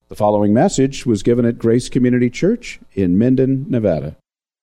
The following message was given at Grace Community Church in Minden, Nevada.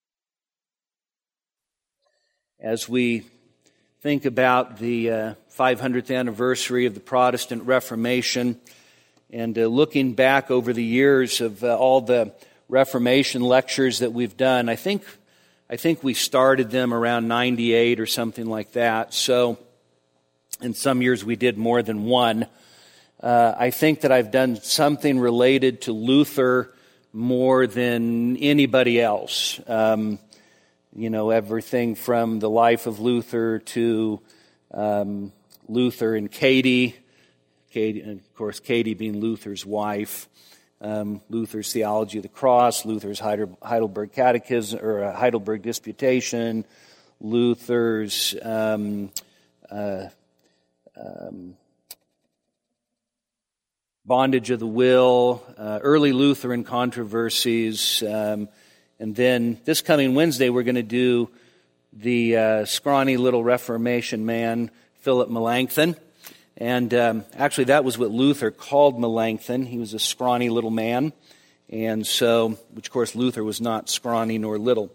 As we think about the 500th anniversary of the Protestant Reformation and looking back over the years of all the Reformation lectures that we've done, I think we started them around 98 or something like that. So in some years we did more than one. I think that I've done something related to Luther more than anybody else. Everything from the life of Luther to Luther and Katie, and of course, Katie being Luther's wife, Luther's Theology of the Cross, Luther's Heidelberg Catechism, or Heidelberg Disputation, Luther's Bondage of the Will, early Lutheran controversies, and then this coming Wednesday we're going to do the scrawny little Reformation man, Philip Melanchthon. And actually that was what Luther called Melanchthon. He was a scrawny little man. And so, which of course Luther was not scrawny nor little.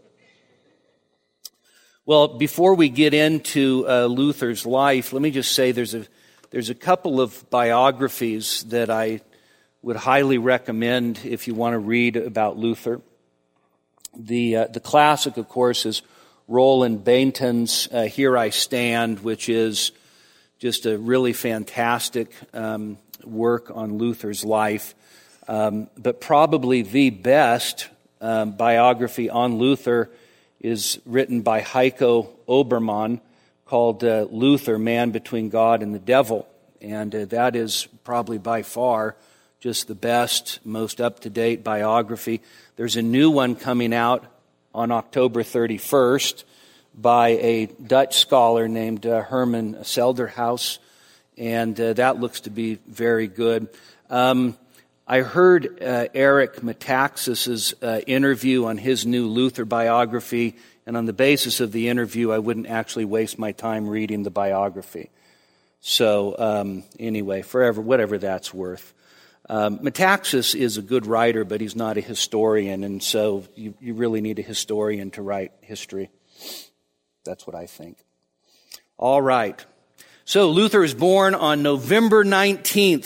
Well, before we get into Luther's life, let me just say there's a couple of biographies that I would highly recommend if you want to read about Luther. The classic, of course, is Roland Bainton's Here I Stand, which is just a really fantastic work on Luther's life. But probably the best biography on Luther is written by Heiko Obermann, called Luther, Man Between God and the Devil. And that is probably by far just the best, most up-to-date biography. There's a new one coming out on October 31st by a Dutch scholar named Herman Selderhuis, and that looks to be very good. I heard Eric Metaxas's interview on his new Luther biography, and on the basis of the interview, I wouldn't actually waste my time reading the biography. So anyway, whatever that's worth. Metaxas is a good writer, but he's not a historian, and so you really need a historian to write history. That's what I think. All right. So Luther was born on November 19th,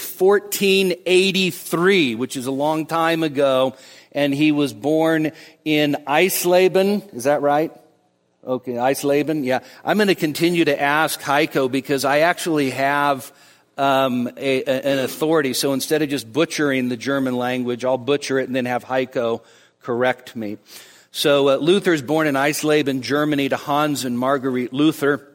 1483, which is a long time ago. And he was born in Eisleben. Is that right? Okay, Eisleben. Yeah. I'm going to continue to ask Heiko because I actually have an authority. So instead of just butchering the German language, I'll butcher it and then have Heiko correct me. So Luther is born in Eisleben, Germany, to Hans and Marguerite Luther.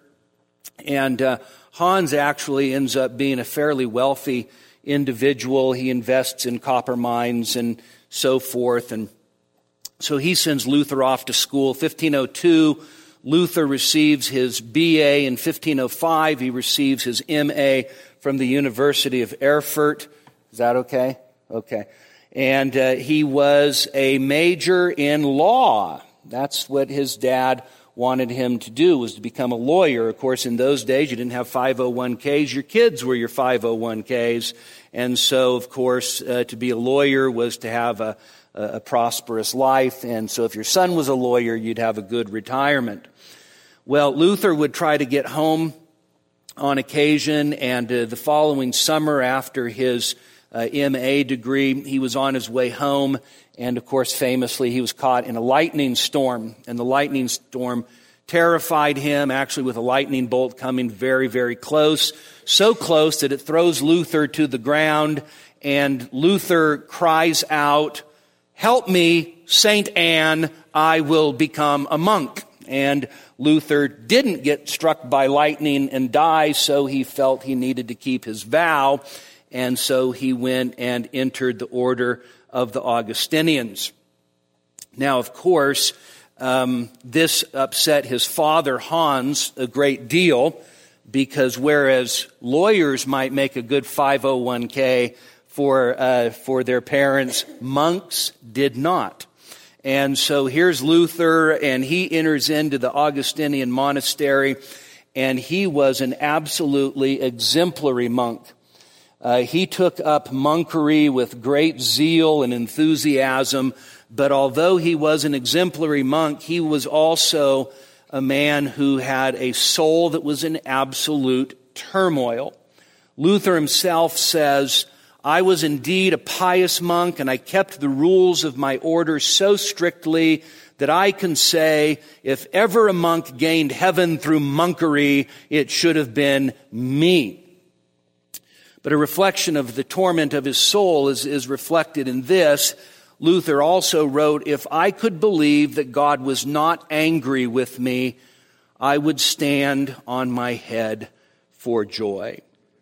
And Hans actually ends up being a fairly wealthy individual. He invests in copper mines and so forth. And so he sends Luther off to school. 1502, Luther receives his B.A. In 1505, he receives his M.A. from the University of Erfurt. Is that okay? Okay. And he was a major in law. That's what his dad wanted him to do, was to become a lawyer. Of course, in those days, you didn't have 501ks. Your kids were your 501ks. And so, of course, to be a lawyer was to have a prosperous life. And so if your son was a lawyer, you'd have a good retirement. Well, Luther would try to get home on occasion, and the following summer after his M.A. degree, he was on his way home, and of course, famously, he was caught in a lightning storm, and the lightning storm terrified him, actually with a lightning bolt coming very, very close, so close that it throws Luther to the ground, and Luther cries out, "Help me, Saint Anne, I will become a monk." And Luther didn't get struck by lightning and die, so he felt he needed to keep his vow. And so he went and entered the order of the Augustinians. Now, of course, this upset his father, Hans, a great deal, because whereas lawyers might make a good 501k for their parents, monks did not. And so here's Luther, and he enters into the Augustinian monastery, and he was an absolutely exemplary monk. He took up monkery with great zeal and enthusiasm, but although he was an exemplary monk, he was also a man who had a soul that was in absolute turmoil. Luther himself says, "I was indeed a pious monk, and I kept the rules of my order so strictly that I can say, if ever a monk gained heaven through monkery, it should have been me." But a reflection of the torment of his soul is reflected in this. Luther also wrote, "If I could believe that God was not angry with me, I would stand on my head for joy."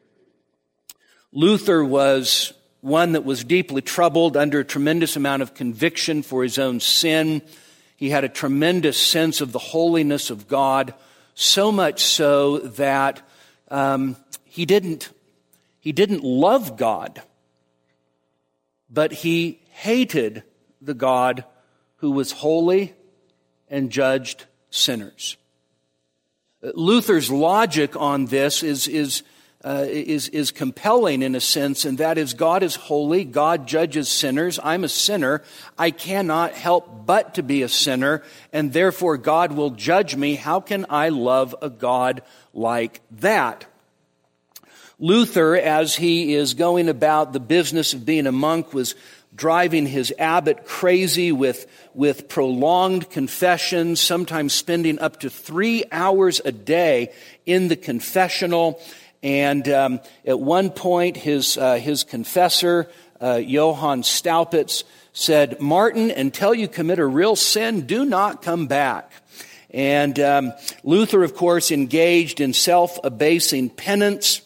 Luther was one that was deeply troubled under a tremendous amount of conviction for his own sin. He had a tremendous sense of the holiness of God, so much so that he didn't love God, but he hated the God who was holy and judged sinners. Luther's logic on this is compelling in a sense, and that is, God is holy, God judges sinners, I'm a sinner, I cannot help but to be a sinner, and therefore God will judge me. How can I love a God like that? Luther, as he is going about the business of being a monk, was driving his abbot crazy with prolonged confessions, sometimes spending up to 3 hours a day in the confessional. And at one point, his confessor, Johann Staupitz, said, "Martin, until you commit a real sin, do not come back." And Luther, of course, engaged in self-abasing penance.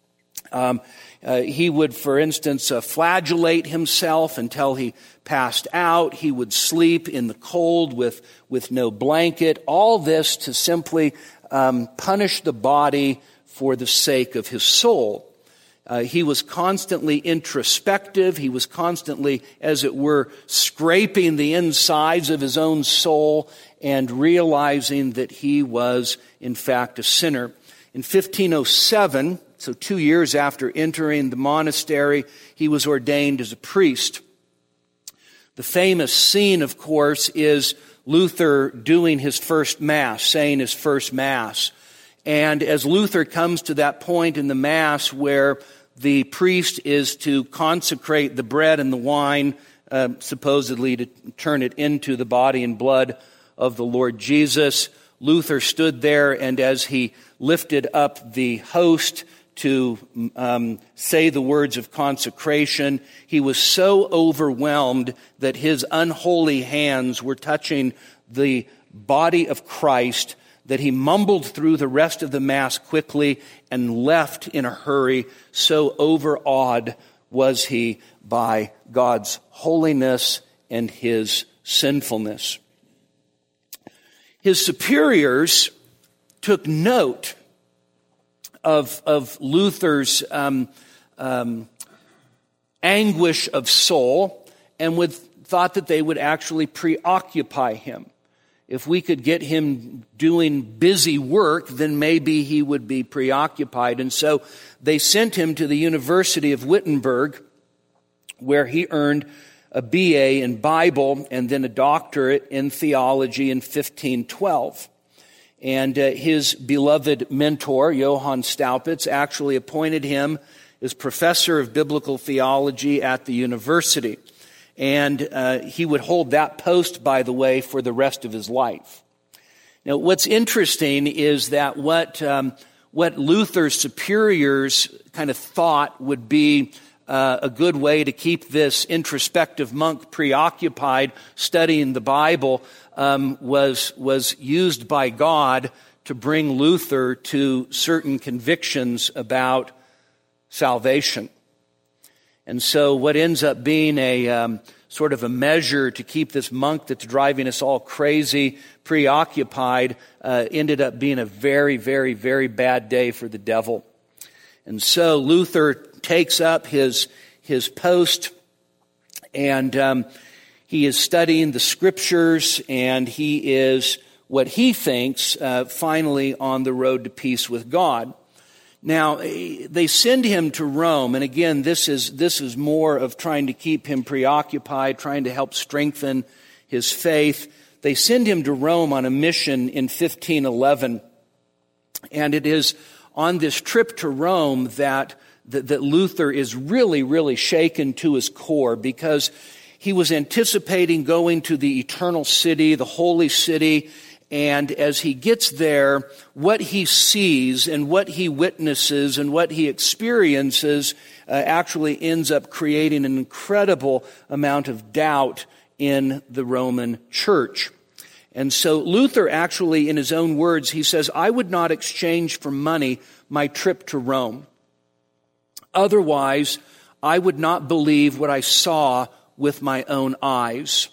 He would, for instance, flagellate himself until he passed out. He would sleep in the cold with no blanket. All this to simply punish the body for the sake of his soul. He was constantly introspective. He was constantly, as it were, scraping the insides of his own soul and realizing that he was, in fact, a sinner. In 1507, so 2 years after entering the monastery, he was ordained as a priest. The famous scene, of course, is Luther doing his first Mass, saying his first Mass. And as Luther comes to that point in the Mass where the priest is to consecrate the bread and the wine, supposedly to turn it into the body and blood of the Lord Jesus, Luther stood there, and as he lifted up the host to say the words of consecration, he was so overwhelmed that his unholy hands were touching the body of Christ that he mumbled through the rest of the Mass quickly and left in a hurry. So overawed was he by God's holiness and his sinfulness. His superiors took note of Luther's anguish of soul and thought that they would actually preoccupy him. If we could get him doing busy work, then maybe he would be preoccupied. And so they sent him to the University of Wittenberg, where he earned a BA in Bible and then a doctorate in theology in 1512. And his beloved mentor, Johann Staupitz, actually appointed him as professor of biblical theology at the university. And he would hold that post, by the way, for the rest of his life. Now, what's interesting is that what Luther's superiors kind of thought would be a good way to keep this introspective monk preoccupied studying the Bible was used by God to bring Luther to certain convictions about salvation. And so what ends up being a sort of a measure to keep this monk that's driving us all crazy preoccupied ended up being a very, very, very bad day for the devil. And so Luther takes up his post, and he is studying the Scriptures, and he is, what he thinks, finally on the road to peace with God. Now, they send him to Rome, and again, this is more of trying to keep him preoccupied, trying to help strengthen his faith. They send him to Rome on a mission in 1511, and it is on this trip to Rome that Luther is really, really shaken to his core, because he was anticipating going to the eternal city, the holy city, and as he gets there, what he sees and what he witnesses and what he experiences actually ends up creating an incredible amount of doubt in the Roman church. And so Luther actually, in his own words, he says, "I would not exchange for money my trip to Rome. Otherwise, I would not believe what I saw with my own eyes.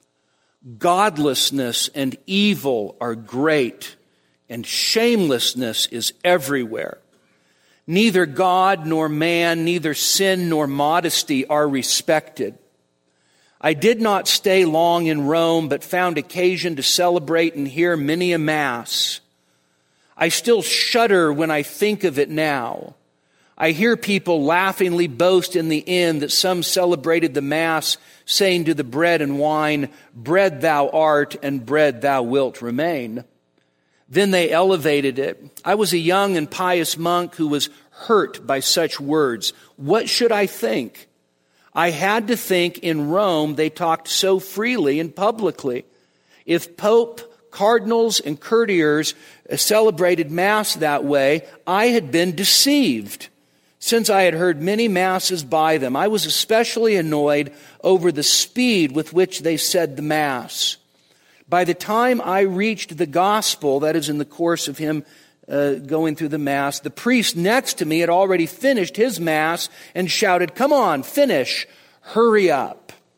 Godlessness and evil are great, and shamelessness is everywhere. Neither God nor man, neither sin nor modesty are respected. I did not stay long in Rome, but found occasion to celebrate and hear many a mass. I still shudder when I think of it now. I hear people laughingly boast in the inn that some celebrated the Mass, saying to the bread and wine, 'Bread thou art, and bread thou wilt remain.' Then they elevated it. I was a young and pious monk who was hurt by such words. What should I think? I had to think in Rome they talked so freely and publicly. If Pope, cardinals, and courtiers celebrated Mass that way, I had been deceived. Since I had heard many Masses by them, I was especially annoyed over the speed with which they said the Mass. By the time I reached the gospel, that is in the course of him going through the Mass, the priest next to me had already finished his Mass and shouted, 'Come on, finish, hurry up.'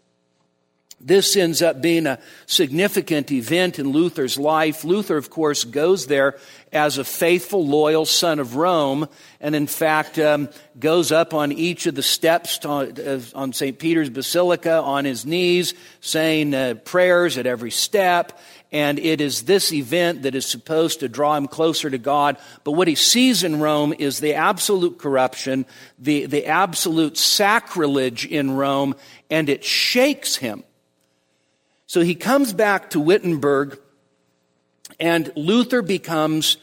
This ends up being a significant event in Luther's life. Luther, of course, goes there as a faithful, loyal son of Rome, and in fact goes up on each of the steps on St. Peter's Basilica on his knees, saying prayers at every step. And it is this event that is supposed to draw him closer to God. But what he sees in Rome is the absolute corruption, the absolute sacrilege in Rome, and it shakes him. So he comes back to Wittenberg, and Luther becomes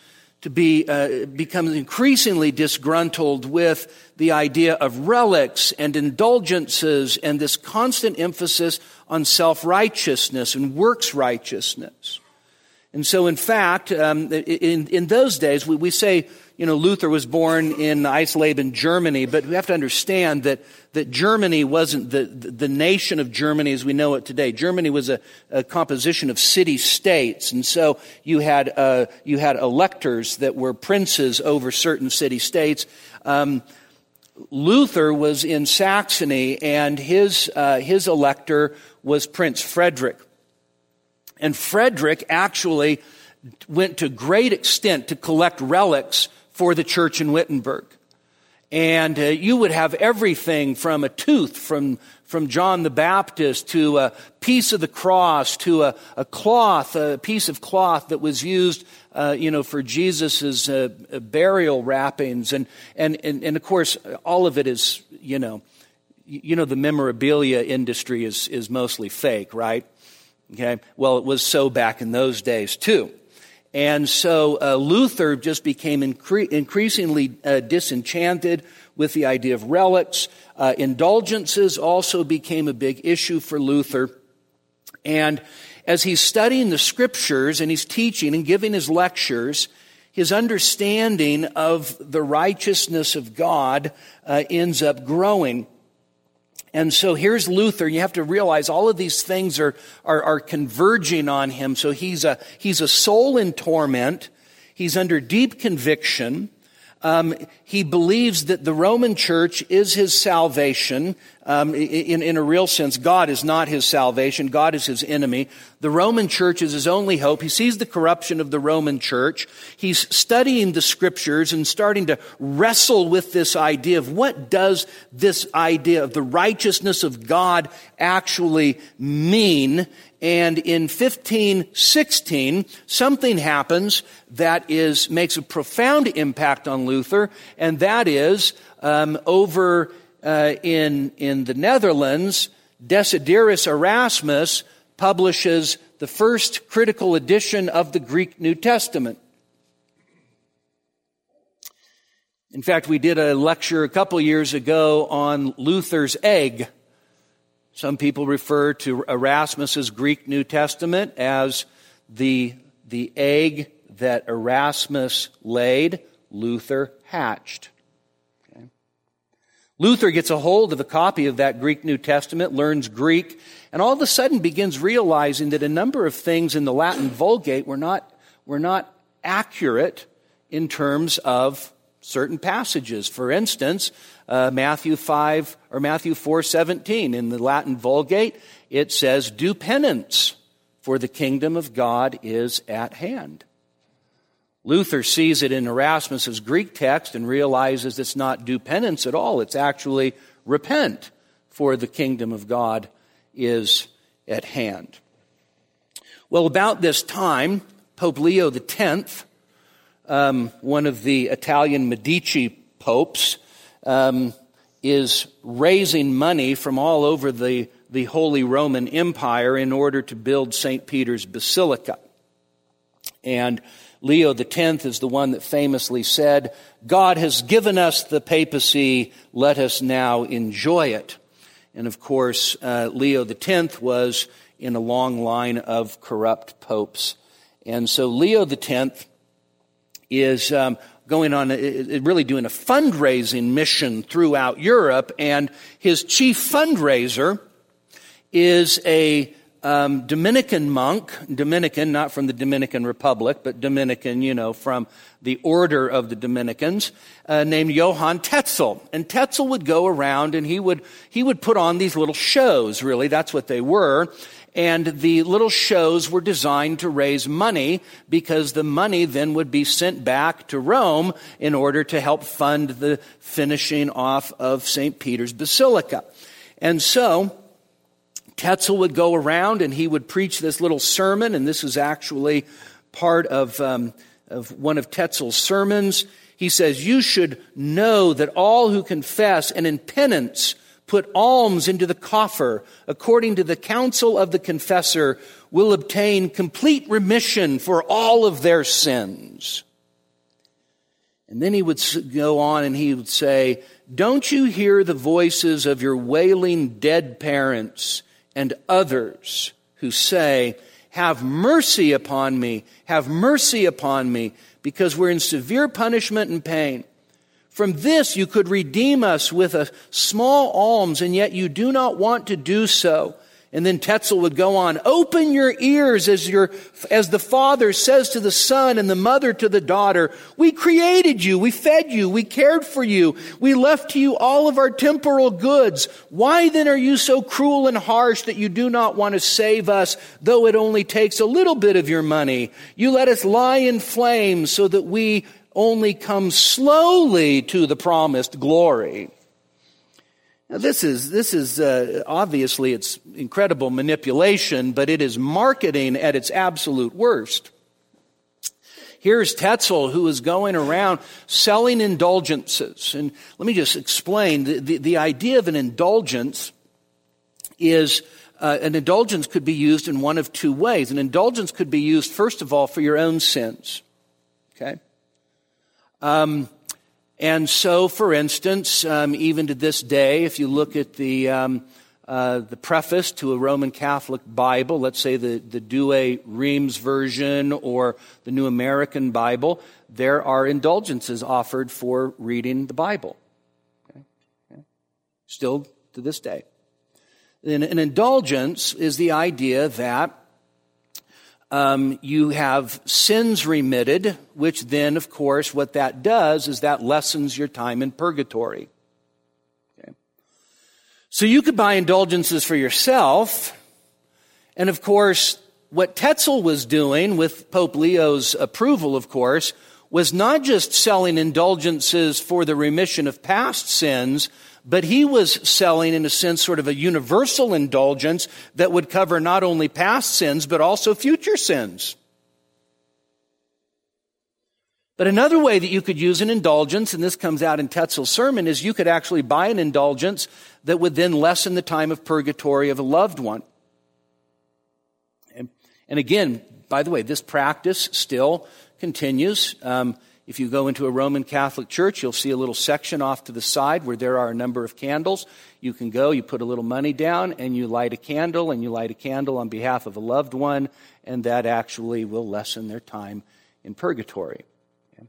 increasingly disgruntled with the idea of relics and indulgences and this constant emphasis on self-righteousness and works righteousness. And so, in fact, in those days, we say, Luther was born in Eisleben, Germany, but we have to understand that Germany wasn't the nation of Germany as we know it today. Germany was a composition of city-states, and so you had electors that were princes over certain city-states. Luther was in Saxony, and his elector was Prince Frederick. And Frederick actually went to great extent to collect relics for the church in Wittenberg. And you would have everything from a tooth from John the Baptist to a piece of the cross to a piece of cloth that was used, for Jesus's burial wrappings. And of course, all of it is, the memorabilia industry is mostly fake, right? Okay. Well, it was so back in those days too. And so Luther just became increasingly disenchanted with the idea of relics. Indulgences also became a big issue for Luther. And as he's studying the scriptures and he's teaching and giving his lectures, his understanding of the righteousness of God ends up growing. And so here's Luther. You have to realize all of these things are converging on him. So he's a soul in torment. He's under deep conviction. He believes that the Roman Church is his salvation. in a real sense, God is not his salvation. God is his enemy. The Roman church is his only hope. He sees the corruption of the Roman church. He's studying the scriptures and starting to wrestle with this idea of what does this idea of the righteousness of God actually mean. And in 1516, something happens that makes a profound impact on Luther, and that is over in the Netherlands, Desiderius Erasmus publishes the first critical edition of the Greek New Testament. In fact, we did a lecture a couple years ago on Luther's egg. Some people refer to Erasmus's Greek New Testament as the egg that Erasmus laid, Luther hatched. Okay. Luther gets a hold of a copy of that Greek New Testament, learns Greek, and all of a sudden begins realizing that a number of things in the Latin Vulgate were not accurate in terms of certain passages. For instance, Matthew 4:17 in the Latin Vulgate, it says, "Do penance, for the kingdom of God is at hand." Luther sees it in Erasmus's Greek text and realizes it's not do penance at all. It's actually repent, for the kingdom of God is at hand. Well, about this time, Pope Leo X, one of the Italian Medici popes, is raising money from all over the Holy Roman Empire in order to build St. Peter's Basilica. And Leo X is the one that famously said, "God has given us the papacy, let us now enjoy it." And of course, Leo X was in a long line of corrupt popes. And so Leo X is going on, really doing a fundraising mission throughout Europe, and his chief fundraiser is a Dominican monk, Dominican, not from the Dominican Republic, but Dominican, from the order of the Dominicans, named Johann Tetzel. And Tetzel would go around and he would put on these little shows, really, that's what they were. And the little shows were designed to raise money because the money then would be sent back to Rome in order to help fund the finishing off of St. Peter's Basilica. And so Tetzel would go around and he would preach this little sermon, and this is actually part of one of Tetzel's sermons. He says, "You should know that all who confess and in penance put alms into the coffer, according to the counsel of the confessor, will obtain complete remission for all of their sins." And then he would go on and he would say, "Don't you hear the voices of your wailing dead parents and others who say, 'Have mercy upon me, have mercy upon me,' because we're in severe punishment and pain. From this you could redeem us with a small alms, and yet you do not want to do so." And then Tetzel would go on, "Open your ears as the father says to the son and the mother to the daughter. We created you, we fed you, we cared for you, we left to you all of our temporal goods. Why then are you so cruel and harsh that you do not want to save us, though it only takes a little bit of your money? You let us lie in flames so that we only come slowly to the promised glory." Now this is obviously it's incredible manipulation, but it is marketing at its absolute worst. Here's Tetzel, who is going around selling indulgences. And let me just explain. The idea of an indulgence is an indulgence could be used in one of two ways. An indulgence could be used, first of all, for your own sins. Okay? And so, for instance, even to this day, if you look at the preface to a Roman Catholic Bible, let's say the Douay Rheims version or the New American Bible, there are indulgences offered for reading the Bible. Okay? Still to this day. An indulgence is the idea that you have sins remitted, which then, of course, what that does is that lessens your time in purgatory. Okay. So you could buy indulgences for yourself. And of course, what Tetzel was doing, with Pope Leo's approval, of course, was not just selling indulgences for the remission of past sins, but he was selling, in a sense, sort of a universal indulgence that would cover not only past sins, but also future sins. But another way that you could use an indulgence, and this comes out in Tetzel's sermon, is you could actually buy an indulgence that would then lessen the time of purgatory of a loved one. And again, by the way, this practice still continues. If you go into a Roman Catholic church, you'll see a little section off to the side where there are a number of candles. You can go, you put a little money down, and you light a candle, and you light a candle on behalf of a loved one, and that actually will lessen their time in purgatory. Okay.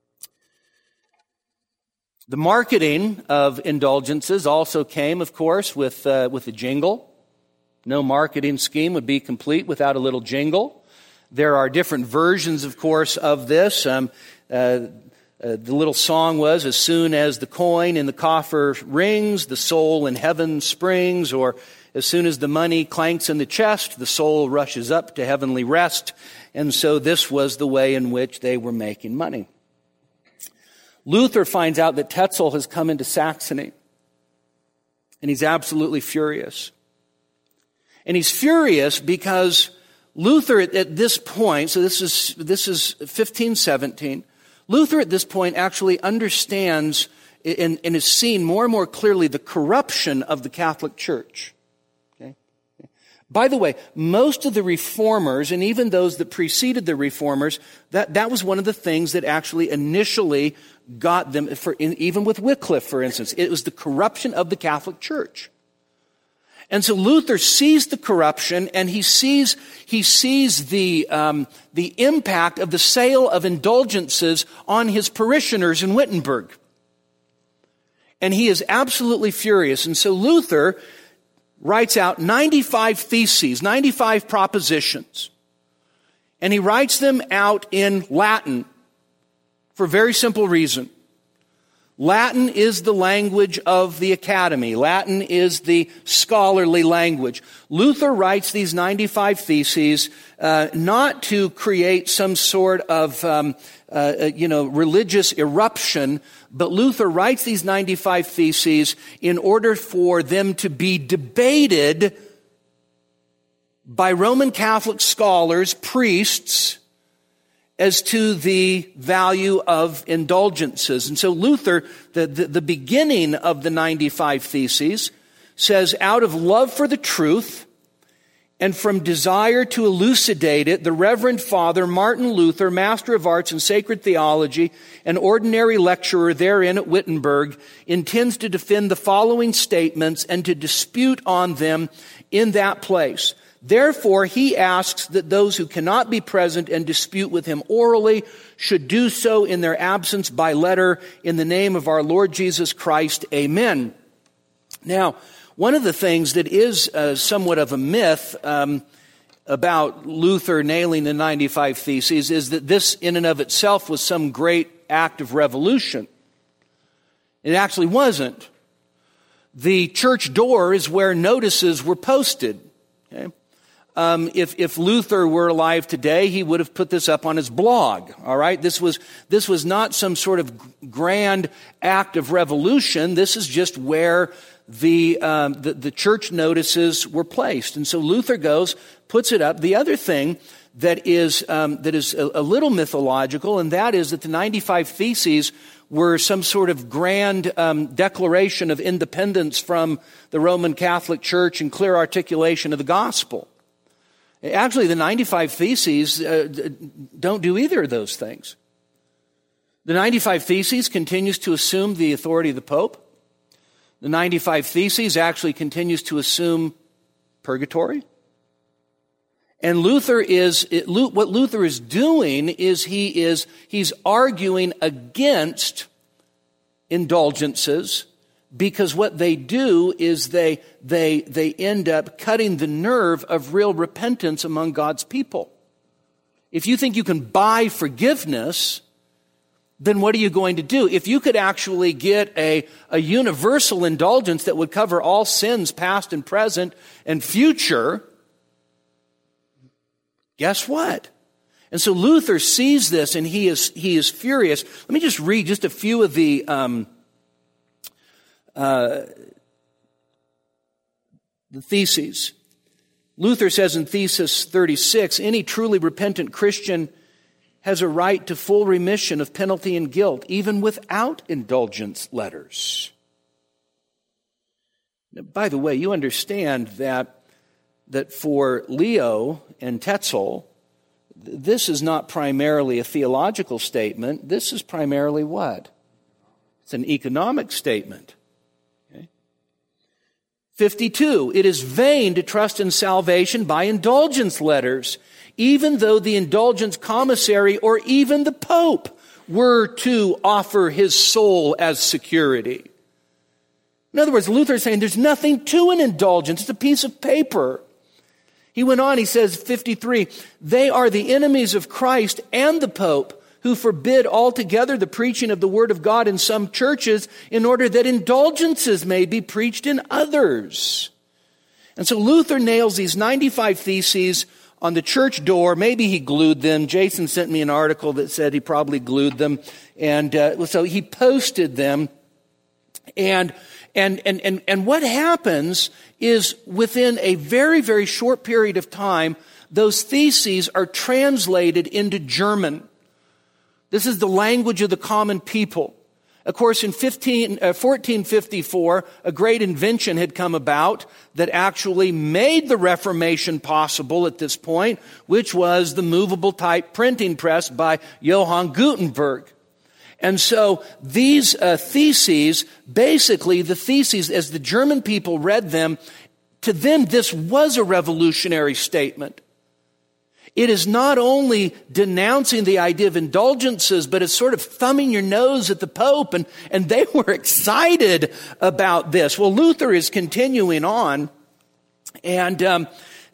The marketing of indulgences also came, of course, with a jingle. No marketing scheme would be complete without a little jingle. There are different versions, of course, of this. The little song was, as soon as the coin in the coffer rings, the soul in heaven springs, or as soon as the money clanks in the chest, the soul rushes up to heavenly rest. And so this was the way in which they were making money. Luther finds out that Tetzel has come into Saxony, and he's absolutely furious. And he's furious because Luther at this point, so this is 1517, Luther at this point actually understands and is seeing more and more clearly the corruption of the Catholic Church. Okay? By the way, most of the reformers, and even those that preceded the reformers, that was one of the things that actually initially got them, even with Wycliffe, for instance. It was the corruption of the Catholic Church. And so Luther sees the corruption, and he sees the impact of the sale of indulgences on his parishioners in Wittenberg. And he is absolutely furious. And so Luther writes out 95 theses, 95 propositions. And he writes them out in Latin for a very simple reason. Latin is the language of the academy. Latin is the scholarly language. Luther writes these 95 theses not to create some sort of religious eruption, but Luther writes these 95 theses in order for them to be debated by Roman Catholic scholars, priests, as to the value of indulgences. And so Luther, the beginning of the 95 Theses, says, out of love for the truth and from desire to elucidate it, the Reverend Father Martin Luther, Master of Arts in Sacred Theology, an ordinary lecturer therein at Wittenberg, intends to defend the following statements and to dispute on them in that place. Therefore, he asks that those who cannot be present and dispute with him orally should do so in their absence by letter in the name of our Lord Jesus Christ. Amen. Now, one of the things that is somewhat of a myth about Luther nailing the 95 Theses is that this in and of itself was some great act of revolution. It actually wasn't. The church door is where notices were posted. Okay? If Luther were alive today, he would have put this up on his blog. All right, this was not some sort of grand act of revolution. This is just where the church notices were placed. And so Luther goes, puts it up. The other thing that is a little mythological, and that is that the 95 Theses were some sort of grand declaration of independence from the Roman Catholic Church and clear articulation of the gospel. Actually, the 95 Theses don't do either of those things. The 95 Theses continues to assume the authority of the Pope. The 95 Theses actually continues to assume purgatory. And what Luther is doing is he's arguing against indulgences, because what they do is they end up cutting the nerve of real repentance among God's people. If you think you can buy forgiveness, then what are you going to do? If you could actually get a universal indulgence that would cover all sins, past and present and future, guess what? And so Luther sees this and he is furious. Let me just read just a few of the theses. Luther says in Thesis 36, any truly repentant Christian has a right to full remission of penalty and guilt, even without indulgence letters. Now, by the way, you understand that for Leo and Tetzel, this is not primarily a theological statement. This is primarily what? It's an economic statement. 52, it is vain to trust in salvation by indulgence letters, even though the indulgence commissary or even the Pope were to offer his soul as security. In other words, Luther is saying there's nothing to an indulgence. It's a piece of paper. He went on, he says, 53, they are the enemies of Christ and the Pope who forbid altogether the preaching of the Word of God in some churches in order that indulgences may be preached in others. And so Luther nails these 95 theses on the church door. Maybe he glued them. Jason sent me an article that said he probably glued them. And so he posted them. And what happens is within a very, very short period of time, those theses are translated into German. This is the language of the common people. Of course, in 1454, a great invention had come about that actually made the Reformation possible at this point, which was the movable type printing press by Johann Gutenberg. And so these theses, basically the theses, as the German people read them, to them this was a revolutionary statement. It is not only denouncing the idea of indulgences, but it's sort of thumbing your nose at the Pope, and they were excited about this. Well, Luther is continuing on, and in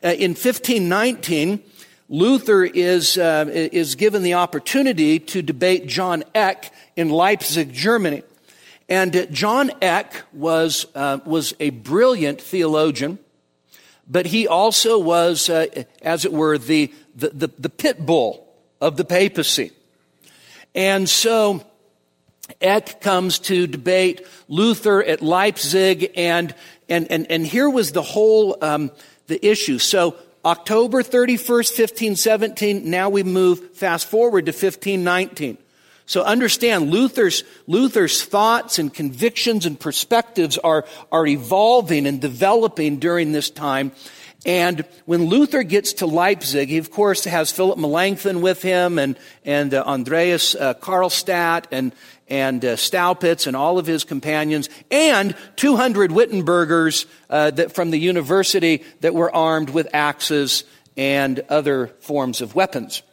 1519, Luther is given the opportunity to debate John Eck in Leipzig, Germany. And John Eck was a brilliant theologian, but he also was, as it were, the pit bull of the papacy. And so Eck comes to debate Luther at Leipzig, and here was the whole the issue. So October 31st, 1517, now we move fast forward to 1519. So understand, Luther's thoughts and convictions and perspectives are evolving and developing during this time. And when Luther gets to Leipzig, he of course has Philip Melanchthon with him, and Andreas Karlstadt and Staupitz and all of his companions, and 200 Wittenbergers that from the university that were armed with axes and other forms of weapons.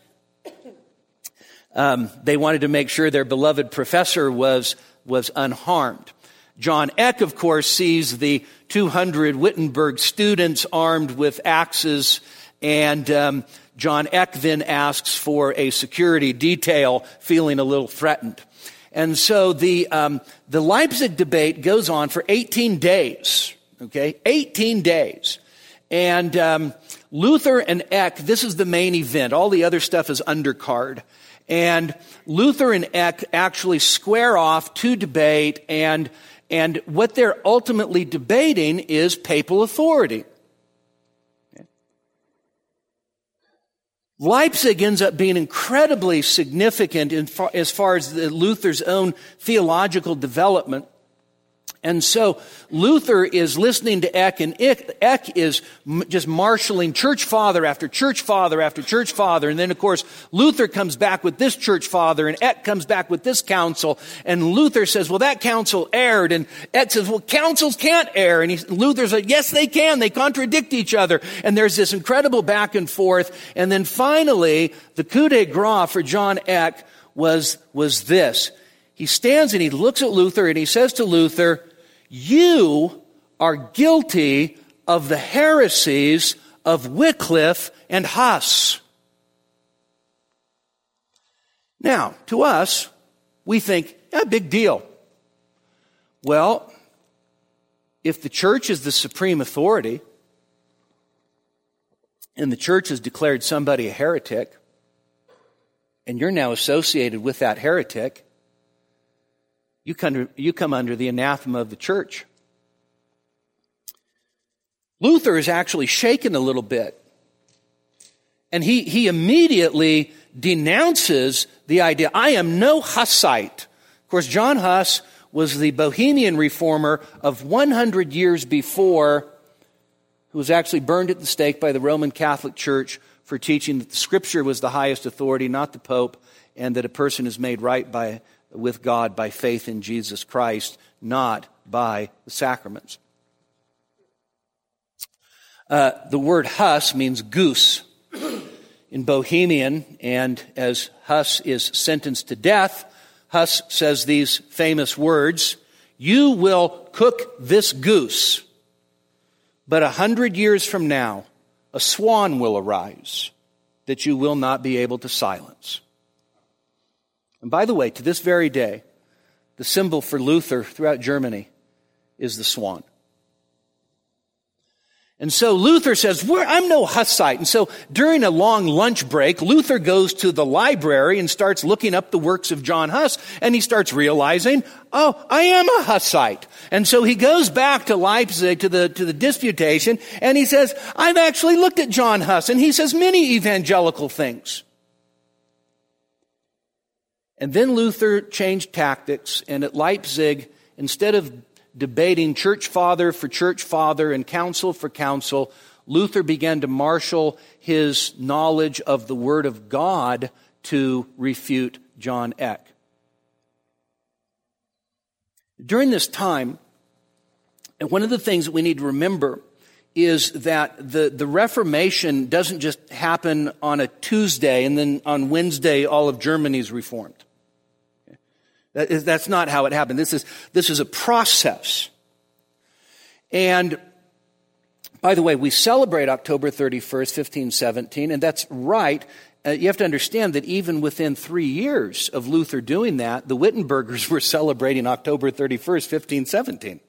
They wanted to make sure their beloved professor was unharmed. John Eck, of course, sees the 200 Wittenberg students armed with axes, and John Eck then asks for a security detail, feeling a little threatened. And so the Leipzig debate goes on for 18 days, okay? 18 days. And Luther and Eck, this is the main event. All the other stuff is undercard. And Luther and Eck actually square off to debate, and what they're ultimately debating is papal authority. Okay. Leipzig ends up being incredibly significant as far as Luther's own theological development. And so Luther is listening to Eck, and Eck is just marshaling church father after church father after church father. And then, of course, Luther comes back with this church father, and Eck comes back with this council. And Luther says, well, that council erred. And Eck says, well, councils can't err. And Luther says, yes, they can. They contradict each other. And there's this incredible back and forth. And then finally, the coup de grace for John Eck was this. He stands and he looks at Luther and he says to Luther, you are guilty of the heresies of Wycliffe and Huss. Now, to us, we think, yeah, big deal. Well, if the church is the supreme authority, and the church has declared somebody a heretic, and you're now associated with that heretic, you come under the anathema of the church. Luther is actually shaken a little bit. And he immediately denounces the idea, I am no Hussite. Of course, John Huss was the Bohemian reformer of 100 years before, who was actually burned at the stake by the Roman Catholic Church for teaching that the Scripture was the highest authority, not the Pope, and that a person is made right with God by faith in Jesus Christ, not by the sacraments. The word Huss means goose in Bohemian, and as Huss is sentenced to death, Huss says these famous words, "You will cook this goose, but 100 years from now, a swan will arise that you will not be able to silence." And by the way, to this very day, the symbol for Luther throughout Germany is the swan. And so Luther says, I'm no Hussite. And so during a long lunch break, Luther goes to the library and starts looking up the works of John Huss, and he starts realizing, oh, I am a Hussite. And so he goes back to Leipzig to the disputation, and he says, I've actually looked at John Huss, and he says many evangelical things. And then Luther changed tactics, and at Leipzig, instead of debating church father for church father and council for council, Luther began to marshal his knowledge of the Word of God to refute John Eck. During this time, and one of the things that we need to remember is that the Reformation doesn't just happen on a Tuesday and then on Wednesday all of Germany is reformed. That's not how it happened. This is a process. And by the way, we celebrate October 31st, 1517, and that's right. You have to understand that even within 3 years of Luther doing that, the Wittenbergers were celebrating October 31st, 1517.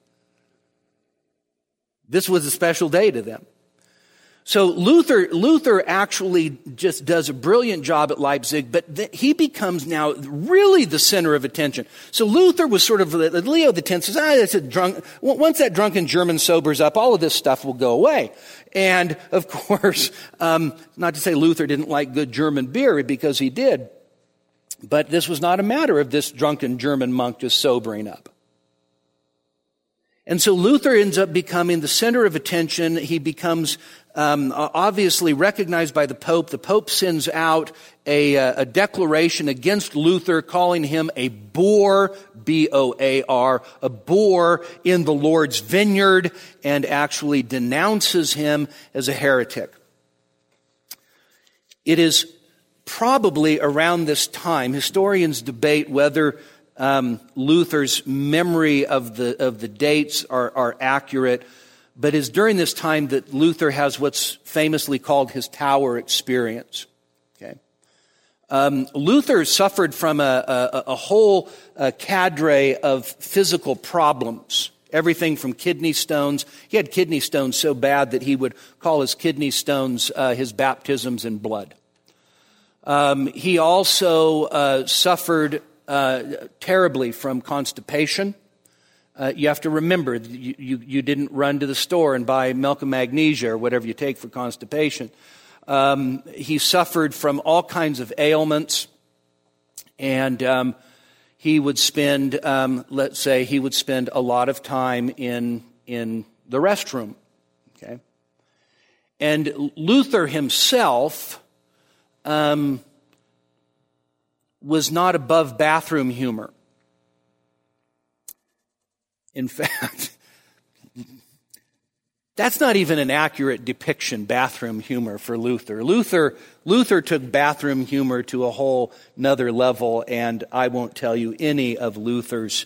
This was a special day to them. So Luther actually just does a brilliant job at Leipzig, but he becomes now really the center of attention. So Luther was sort of, Leo X says, that's a drunk, once that drunken German sobers up, all of this stuff will go away. And of course, not to say Luther didn't like good German beer, because he did, but this was not a matter of this drunken German monk just sobering up. And so Luther ends up becoming the center of attention. He becomes obviously recognized by the Pope. The Pope sends out a declaration against Luther, calling him a boor, B-O-A-R, a boor in the Lord's vineyard, and actually denounces him as a heretic. It is probably around this time, historians debate whether Luther's memory of the dates are accurate, but it's during this time that Luther has what's famously called his tower experience. Okay, Luther suffered from a whole cadre of physical problems. Everything from kidney stones. He had kidney stones so bad that he would call his kidney stones his baptisms in blood. He also suffered terribly from constipation. You have to remember, you didn't run to the store and buy milk and magnesia or whatever you take for constipation. He suffered from all kinds of ailments, and he would spend, let's say, a lot of time in the restroom. Okay, and Luther himself was not above bathroom humor. In fact, that's not even an accurate depiction, bathroom humor, for Luther. Luther took bathroom humor to a whole nother level, and I won't tell you any of Luther's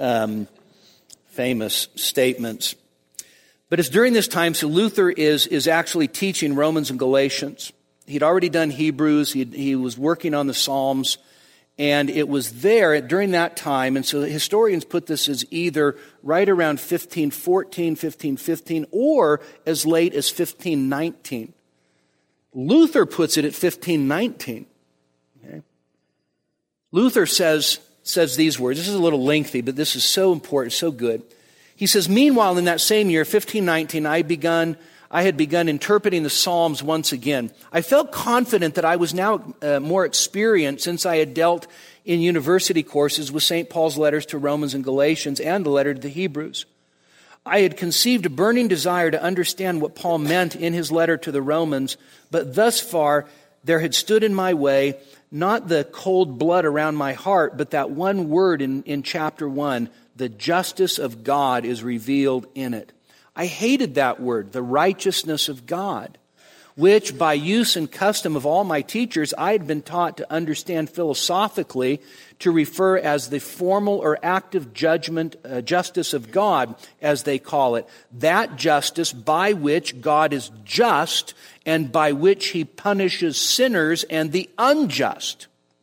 famous statements. But it's during this time, so Luther is actually teaching Romans and Galatians. He'd already done Hebrews. He was working on the Psalms. And it was there during that time, and so the historians put this as either right around 1514, 1515, or as late as 1519. Luther puts it at 1519. Okay? Luther says these words. This is a little lengthy, but this is so important, so good. He says, meanwhile, in that same year, 1519, I had begun interpreting the Psalms once again. I felt confident that I was now more experienced since I had dealt in university courses with St. Paul's letters to Romans and Galatians and the letter to the Hebrews. I had conceived a burning desire to understand what Paul meant in his letter to the Romans, but thus far there had stood in my way not the cold blood around my heart, but that one word in chapter 1, the justice of God is revealed in it. I hated that word, the righteousness of God, which by use and custom of all my teachers I had been taught to understand philosophically to refer as the formal or active judgment, justice of God, as they call it. That justice by which God is just and by which he punishes sinners and the unjust.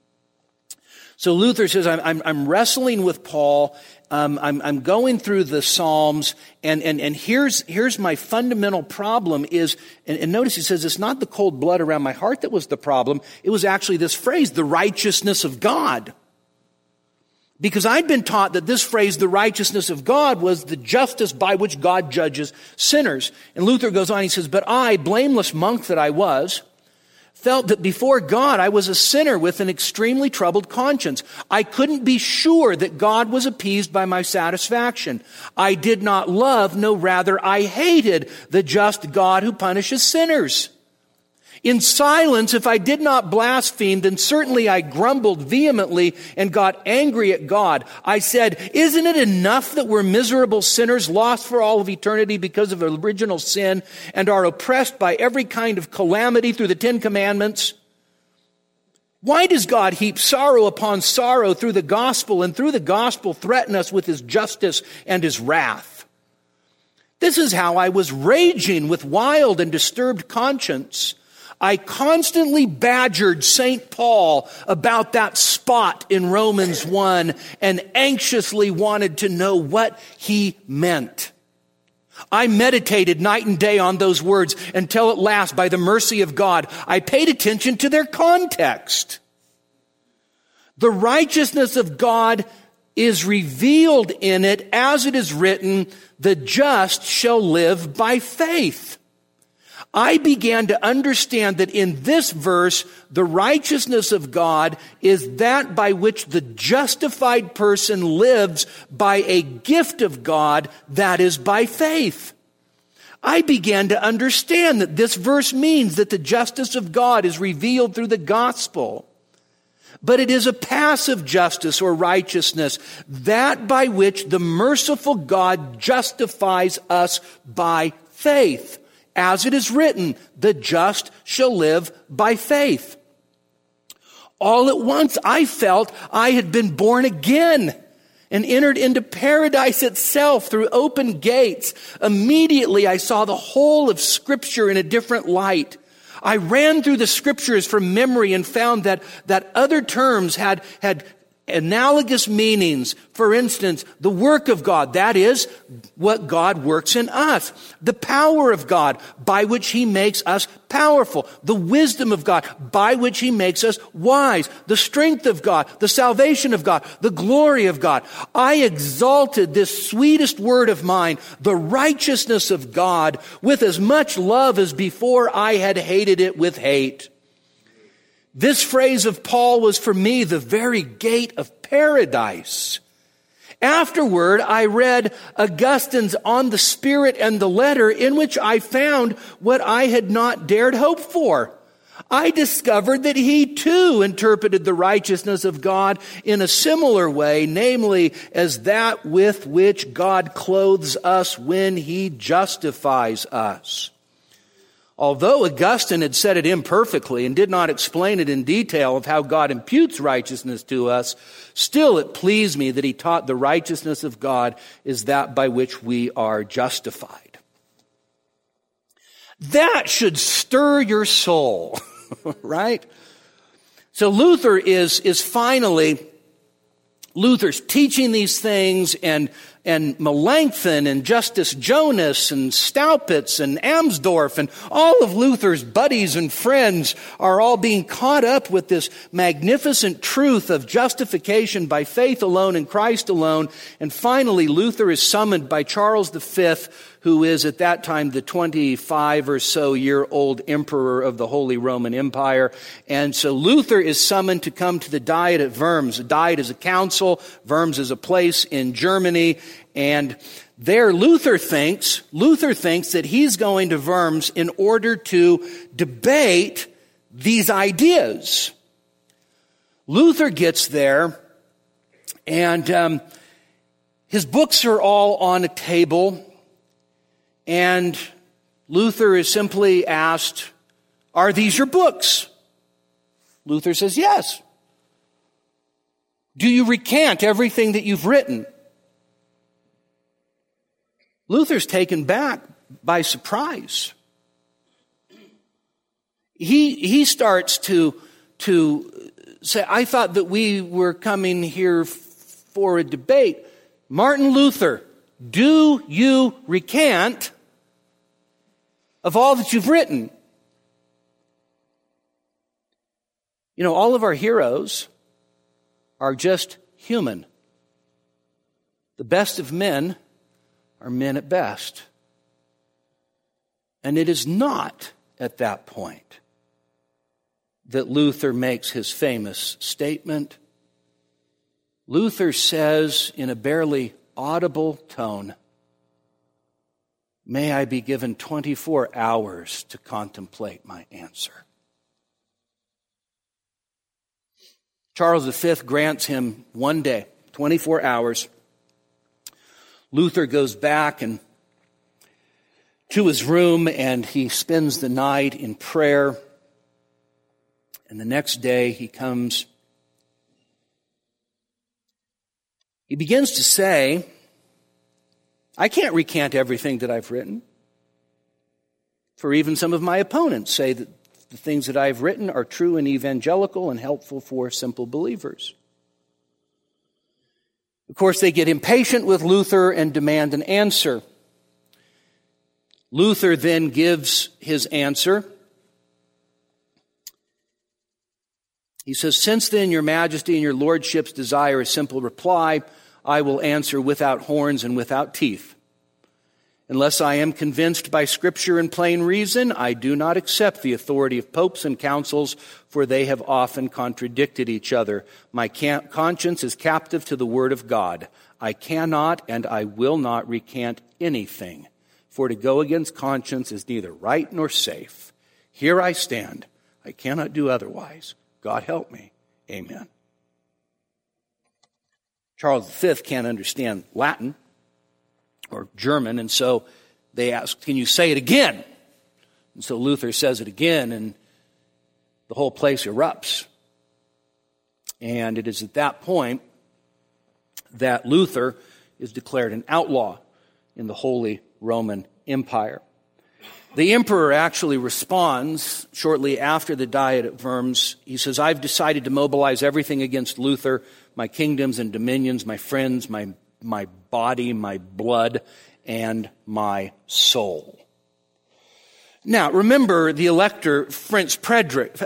So Luther says, I'm wrestling with Paul. I'm going through the Psalms, and here's my fundamental problem is, and notice he says it's not the cold blood around my heart that was the problem. It was actually this phrase, the righteousness of God. Because I'd been taught that this phrase, the righteousness of God, was the justice by which God judges sinners. And Luther goes on, he says, but I, blameless monk that I was, felt that before God I was a sinner with an extremely troubled conscience. I couldn't be sure that God was appeased by my satisfaction. I did not love, no rather I hated the just God who punishes sinners. In silence, if I did not blaspheme, then certainly I grumbled vehemently and got angry at God. I said, isn't it enough that we're miserable sinners lost for all of eternity because of original sin and are oppressed by every kind of calamity through the 10 Commandments? Why does God heap sorrow upon sorrow through the gospel and through the gospel threaten us with his justice and his wrath? This is how I was raging with wild and disturbed conscience. I constantly badgered St. Paul about that spot in Romans 1 and anxiously wanted to know what he meant. I meditated night and day on those words until at last, by the mercy of God, I paid attention to their context. The righteousness of God is revealed in it, as it is written, the just shall live by faith. I began to understand that in this verse, the righteousness of God is that by which the justified person lives by a gift of God, that is by faith. I began to understand that this verse means that the justice of God is revealed through the gospel. But it is a passive justice or righteousness, that by which the merciful God justifies us by faith. As it is written, the just shall live by faith. All at once I felt I had been born again and entered into paradise itself through open gates. Immediately I saw the whole of Scripture in a different light. I ran through the Scriptures from memory and found that other terms had analogous meanings. For instance, the work of God, that is what God works in us. The power of God, by which he makes us powerful. The wisdom of God, by which he makes us wise. The strength of God, the salvation of God, the glory of God. I exalted this sweetest word of mine, the righteousness of God, with as much love as before I had hated it with hate. This phrase of Paul was for me the very gate of paradise. Afterward, I read Augustine's On the Spirit and the Letter, in which I found what I had not dared hope for. I discovered that he too interpreted the righteousness of God in a similar way, namely as that with which God clothes us when he justifies us. Although Augustine had said it imperfectly and did not explain it in detail of how God imputes righteousness to us, still it pleased me that he taught the righteousness of God is that by which we are justified. That should stir your soul, right? So Luther's teaching these things, and Melanchthon and Justus Jonas and Staupitz and Amsdorf and all of Luther's buddies and friends are all being caught up with this magnificent truth of justification by faith alone in Christ alone. And finally, Luther is summoned by Charles V, who is at that time the 25 or so year old emperor of the Holy Roman Empire. And so Luther is summoned to come to the Diet at Worms. The Diet is a council. Worms is a place in Germany. And there Luther thinks that he's going to Worms in order to debate these ideas. Luther gets there, and his books are all on a table. And Luther is simply asked, "Are these your books?" Luther says, "Yes." "Do you recant everything that you've written?" Luther's taken back by surprise. He starts to say, "I thought that we were coming here for a debate." "Martin Luther, do you recant of all that you've written?" You know, all of our heroes are just human. The best of men are men at best. And it is not at that point that Luther makes his famous statement. Luther says in a barely audible tone, "May I be given 24 hours to contemplate my answer." Charles V grants him one day, 24 hours. Luther goes back and to his room, and he spends the night in prayer. And the next day he comes. He begins to say, "I can't recant everything that I've written. For even some of my opponents say that the things that I've written are true and evangelical and helpful for simple believers." Of course, they get impatient with Luther and demand an answer. Luther then gives his answer. He says, "Since then your majesty and your lordships desire a simple reply, I will answer without horns and without teeth. Unless I am convinced by Scripture and plain reason, I do not accept the authority of popes and councils, for they have often contradicted each other. My conscience is captive to the word of God. I cannot and I will not recant anything, for to go against conscience is neither right nor safe. Here I stand. I cannot do otherwise. God help me. Amen." Charles V can't understand Latin or German, and so they ask, "Can you say it again?" And so Luther says it again, and the whole place erupts. And it is at that point that Luther is declared an outlaw in the Holy Roman Empire. The emperor actually responds shortly after the Diet at Worms. He says, "I've decided to mobilize everything against Luther, my kingdoms and dominions, my friends, my body, my blood, and my soul." Now, remember the elector, Prince Frederick.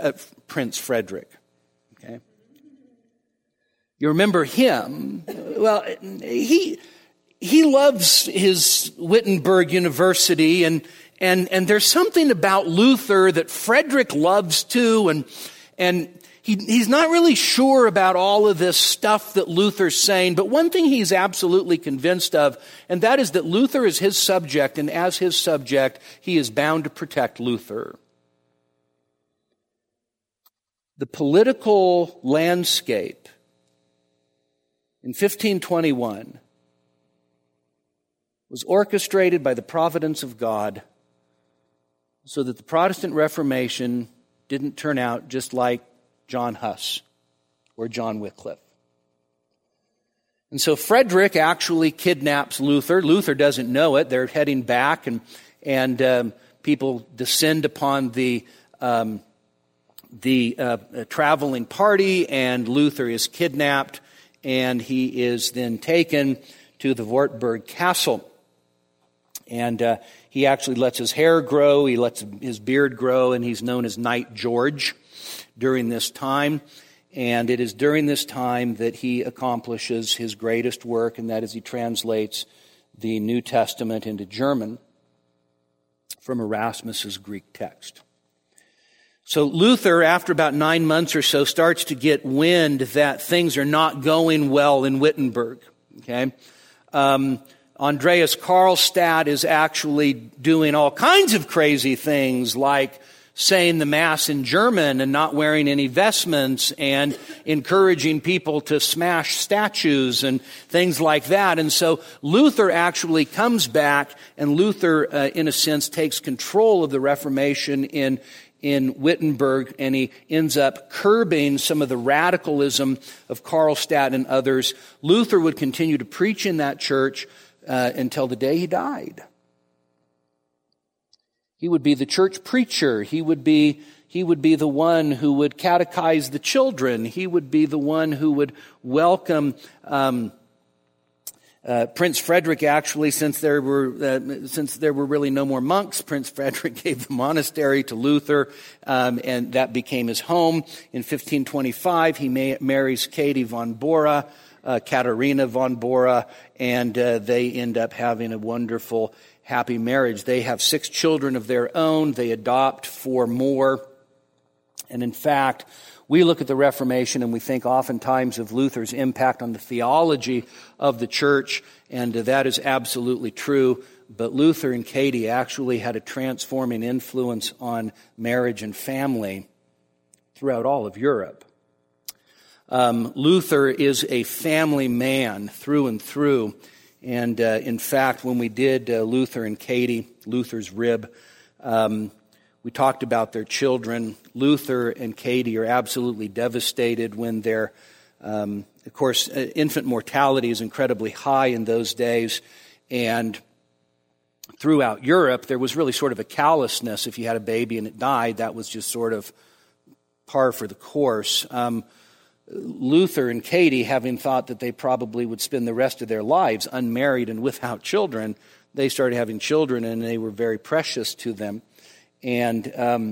Okay? You remember him. Well, he loves his Wittenberg University, and there's something about Luther that Frederick loves too, and he's not really sure about all of this stuff that Luther's saying, but one thing he's absolutely convinced of, and that is that Luther is his subject, and as his subject, he is bound to protect Luther. The political landscape in 1521 was orchestrated by the providence of God so that the Protestant Reformation didn't turn out just like John Huss or John Wycliffe. And so Frederick actually kidnaps Luther. Luther doesn't know it. They're heading back, and people descend upon the the traveling party, and Luther is kidnapped, and he is then taken to the Wartburg Castle. And he actually lets his hair grow, he lets his beard grow, and he's known as Knight George during this time. And it is during this time that he accomplishes his greatest work, and that is he translates the New Testament into German from Erasmus's Greek text. So Luther, after about 9 months or so, starts to get wind that things are not going well in Wittenberg. Okay, Andreas Karlstadt is actually doing all kinds of crazy things, like saying the Mass in German and not wearing any vestments, and encouraging people to smash statues and things like that. And so Luther actually comes back, and Luther, in a sense, takes control of the Reformation in Wittenberg, and he ends up curbing some of the radicalism of Karlstadt and others. Luther would continue to preach in that church until the day he died. He would be the church preacher. He would be the one who would catechize the children. He would be the one who would welcome Prince Frederick. Actually, since there were really no more monks, Prince Frederick gave the monastery to Luther, and that became his home. In 1525, he marries Katie von Bora, Katharina von Bora, and they end up having a wonderful, happy marriage. They have 6 children of their own. They adopt 4 more. And in fact, we look at the Reformation and we think oftentimes of Luther's impact on the theology of the church, and that is absolutely true. But Luther and Katie actually had a transforming influence on marriage and family throughout all of Europe. Luther is a family man through and through. And in fact, when we did Luther and Katie, Luther's rib, we talked about their children. Luther and Katie are absolutely devastated when their, of course, infant mortality is incredibly high in those days. And throughout Europe, there was really sort of a callousness. If you had a baby and it died, that was just sort of par for the course. Luther and Katie, having thought that they probably would spend the rest of their lives unmarried and without children, they started having children, and they were very precious to them. And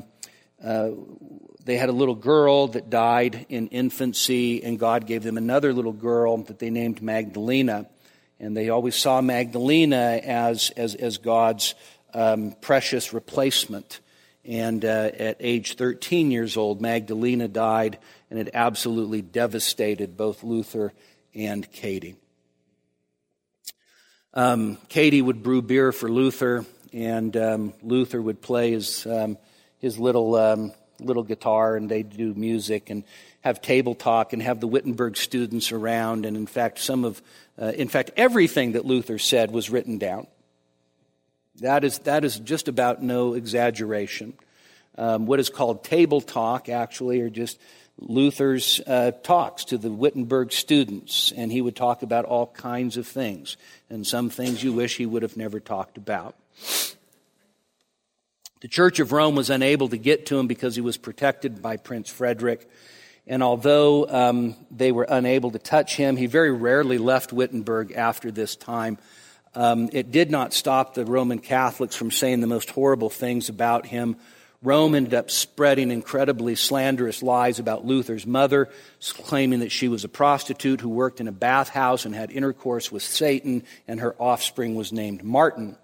they had a little girl that died in infancy, and God gave them another little girl that they named Magdalena. And they always saw Magdalena as God's precious replacement. And at age 13 years old, Magdalena died, and it absolutely devastated both Luther and Katie. Katie would brew beer for Luther, and Luther would play his little guitar, and they'd do music and have table talk and have the Wittenberg students around. And in fact, everything that Luther said was written down. That is just about no exaggeration. What is called table talk, actually, are just Luther's talks to the Wittenberg students, and he would talk about all kinds of things, and some things you wish he would have never talked about. The Church of Rome was unable to get to him because he was protected by Prince Frederick, and although they were unable to touch him, he very rarely left Wittenberg after this time. It did not stop the Roman Catholics from saying the most horrible things about him. Rome ended up spreading incredibly slanderous lies about Luther's mother, claiming that she was a prostitute who worked in a bathhouse and had intercourse with Satan, and her offspring was named Martin.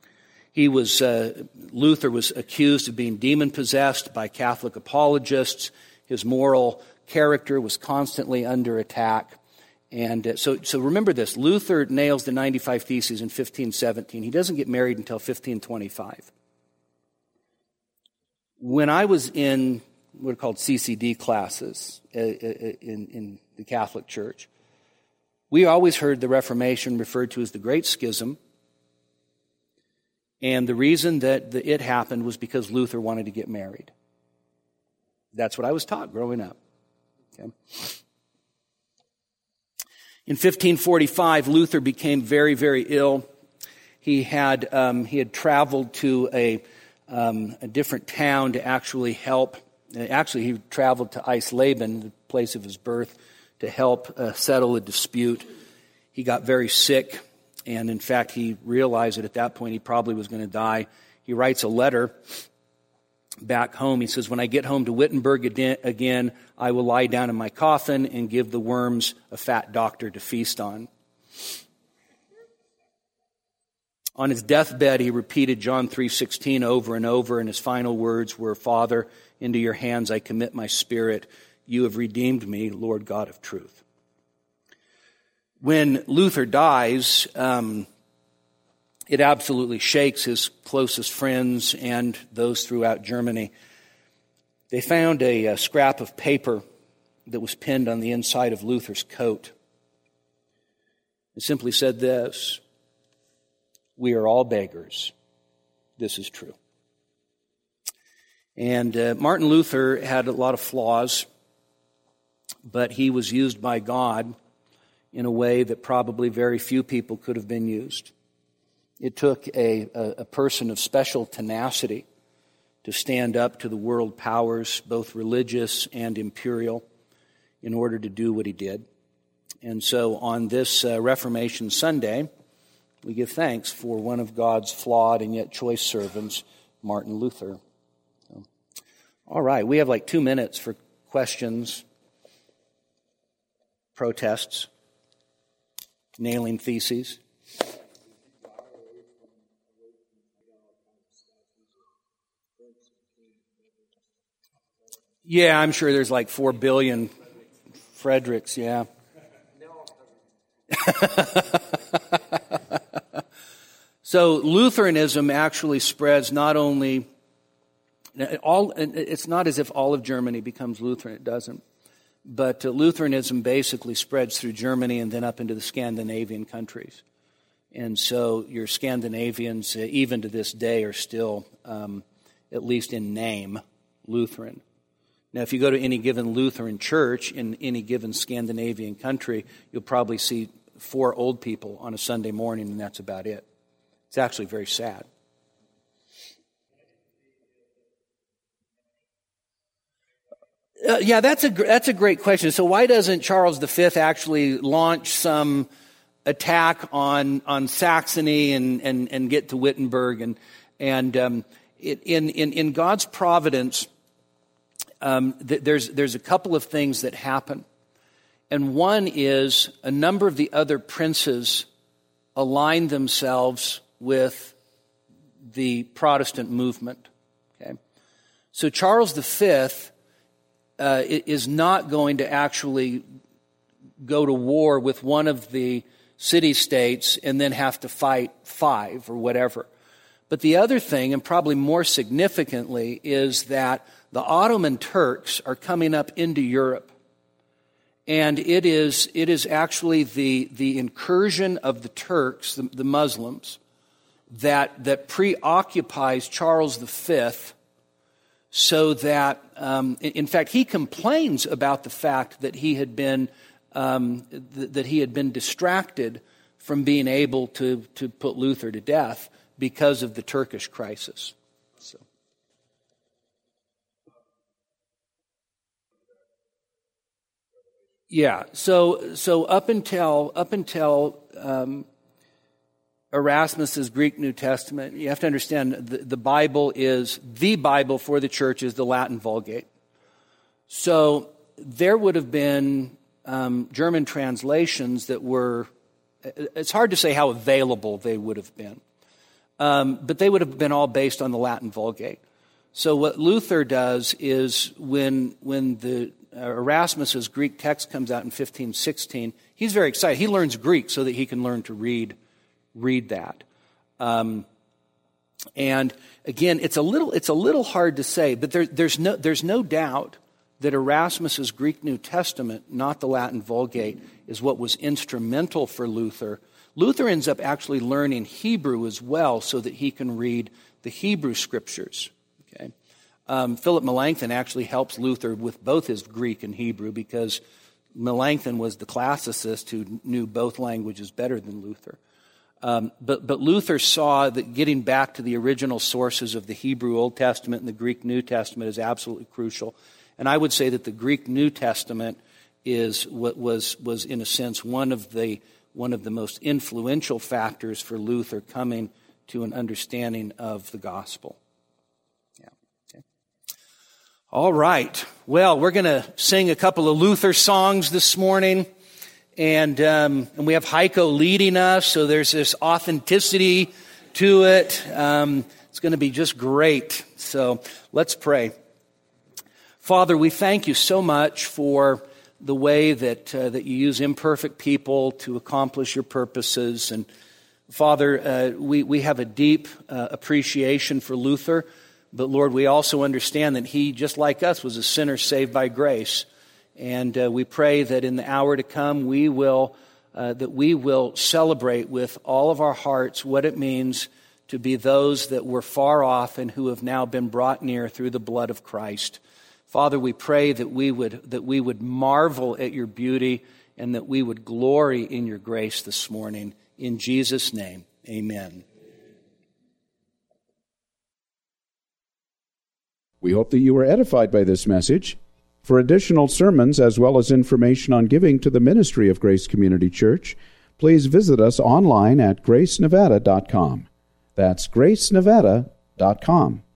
Luther was accused of being demon-possessed by Catholic apologists. His moral character was constantly under attack. And so remember this, Luther nails the 95 Theses in 1517. He doesn't get married until 1525. When I was in what are called CCD classes in the Catholic Church, we always heard the Reformation referred to as the Great Schism. And the reason that it happened was because Luther wanted to get married. That's what I was taught growing up. Okay. In 1545, Luther became very, very ill. He had traveled to a different town to actually help Actually, he traveled to Eisleben, the place of his birth, to help settle a dispute. He got very sick, and in fact, he realized that at that point he probably was going to die. He writes a letter back home. He says, "When I get home to Wittenberg again, I will lie down in my coffin and give the worms a fat doctor to feast on." On his deathbed, he repeated John 3:16 over and over, and his final words were, "Father, into your hands I commit my spirit. You have redeemed me, Lord God of truth." When Luther dies, it absolutely shakes his closest friends and those throughout Germany. They found a scrap of paper that was pinned on the inside of Luther's coat. It simply said this: "We are all beggars. This is true." And Martin Luther had a lot of flaws, but he was used by God in a way that probably very few people could have been used. It took a person of special tenacity to stand up to the world powers, both religious and imperial, in order to do what he did. And so on this Reformation Sunday, we give thanks for one of God's flawed and yet choice servants, Martin Luther. So, all right, we have like 2 minutes for questions, protests, nailing theses. Yeah, I'm sure there's like 4 billion Fredericks, yeah. So Lutheranism actually spreads not only it's not as if all of Germany becomes Lutheran, it doesn't. But Lutheranism basically spreads through Germany and then up into the Scandinavian countries. And so your Scandinavians, even to this day, are still, at least in name, Lutheran. Now, if you go to any given Lutheran church in any given Scandinavian country, you'll probably see 4 old people on a Sunday morning, and that's about it. It's actually very sad. Yeah, that's a great question. So why doesn't Charles V actually launch some attack on Saxony and get to Wittenberg? In God's providence, there's a couple of things that happen. And one is a number of the other princes align themselves with the Protestant movement. Okay, so Charles V is not going to actually go to war with one of the city-states and then have to fight 5 or whatever. But the other thing, and probably more significantly, is that the Ottoman Turks are coming up into Europe. And it is actually the incursion of the Turks, the Muslims, that preoccupies Charles V, so that, in fact, he complains about the fact that he had been distracted from being able to put Luther to death because of the Turkish crisis. So. Yeah. So up until Erasmus's Greek New Testament, you have to understand the Bible is the Bible for the church is the Latin Vulgate. So there would have been German translations that were. It's hard to say how available they would have been, but they would have been all based on the Latin Vulgate. So what Luther does is when the Erasmus's Greek text comes out in 1516, he's very excited. He learns Greek so that he can learn to read that. And again, it's a little hard to say, but there's no doubt that Erasmus's Greek New Testament, not the Latin Vulgate, is what was instrumental for Luther. Luther ends up actually learning Hebrew as well so that he can read the Hebrew scriptures. Okay, Philip Melanchthon actually helps Luther with both his Greek and Hebrew because Melanchthon was the classicist who knew both languages better than Luther. But Luther saw that getting back to the original sources of the Hebrew Old Testament and the Greek New Testament is absolutely crucial. And I would say that the Greek New Testament is what was in a sense one of the most influential factors for Luther coming to an understanding of the gospel. Yeah. Okay. All right. Well, we're going to sing a couple of Luther songs this morning. And we have Heiko leading us, so there's this authenticity to it. It's going to be just great. So let's pray. Father, we thank you so much for the way that you use imperfect people to accomplish your purposes. And Father, we have a deep appreciation for Luther, but Lord, we also understand that he, just like us, was a sinner saved by grace. And we pray that in the hour to come, we will celebrate with all of our hearts what it means to be those that were far off and who have now been brought near through the blood of Christ. Father, we pray that we would marvel at your beauty and that we would glory in your grace this morning. In Jesus' name, amen. We hope that you were edified by this message. For additional sermons as well as information on giving to the ministry of Grace Community Church, please visit us online at gracenevada.com. That's gracenevada.com.